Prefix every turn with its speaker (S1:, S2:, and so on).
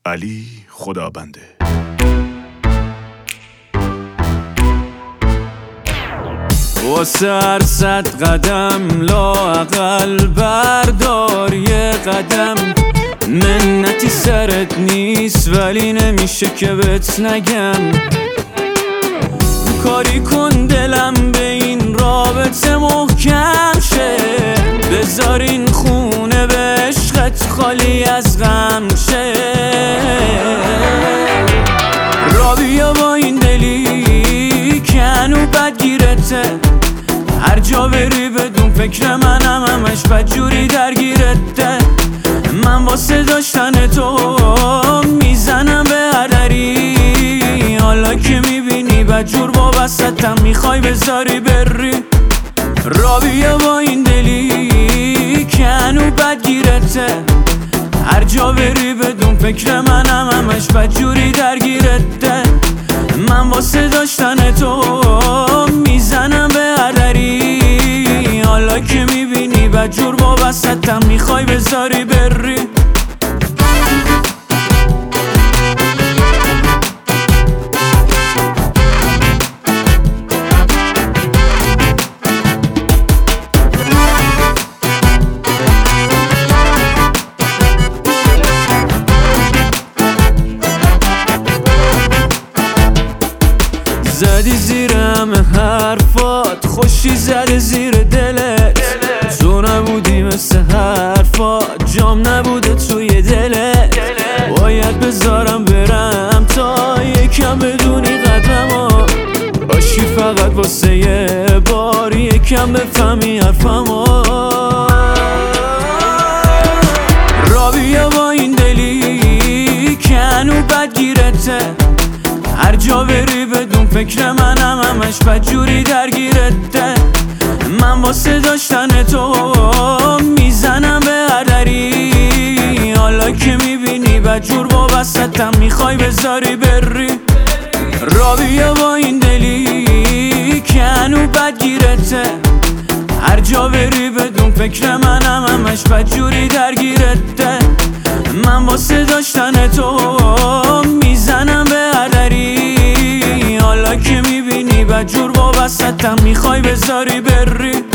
S1: علی خدابنده.
S2: واسه هر 100 قدم لااقل بردار یه قدم. منتی سرت نیست ولی نمیشه که بهت نگم. کاری کن دلم به این رابطه محکم شه. بذار این خونه به عشقت خالی از غم شه. را بیا با این دلی که هنو بدگیرته. هر جا بری بدون فکر منم همش بدجوری درگیرته. من واسه داشتن تو میزنم به هر دری. حالا که میبینی بدجور وابستم میخوای بذاری بری. را بیا با این دلی که هنو بدگیرته. هر جا بری بدون فکر منم همش بدجوری درگیرته. من واسه داشتن تو میزنم به هر دری. حالا که میبینی بدجور وابستم میخوای بذاری بری. زدی زیر همه حرفات، خوشی زده زیر دلت. تو نبودی مثل حرفات، جام نبوده توی دلت. باید بذارم برم تا یکم بدونی قدرمو. باشی فقط واسه یه بار یکم بفهمی حرفمو. را بیا با این دلی که هنو بدگیرته. هر جا بری بدون فکر منم همش بدجوری درگیرته. من واسه داشتن تو میزنم به هر دری. حالا که میبینی بدجور وابستم میخوای بذاری بری. را بیا با این دلی که هنو بدگیرته. هر جا بری بدون فکر منم همش بدجوری درگیرته. من واسه داشتن تو میزنم به هر دری. حالا که میبینی بدجور وابستم میخوای بذاری بری.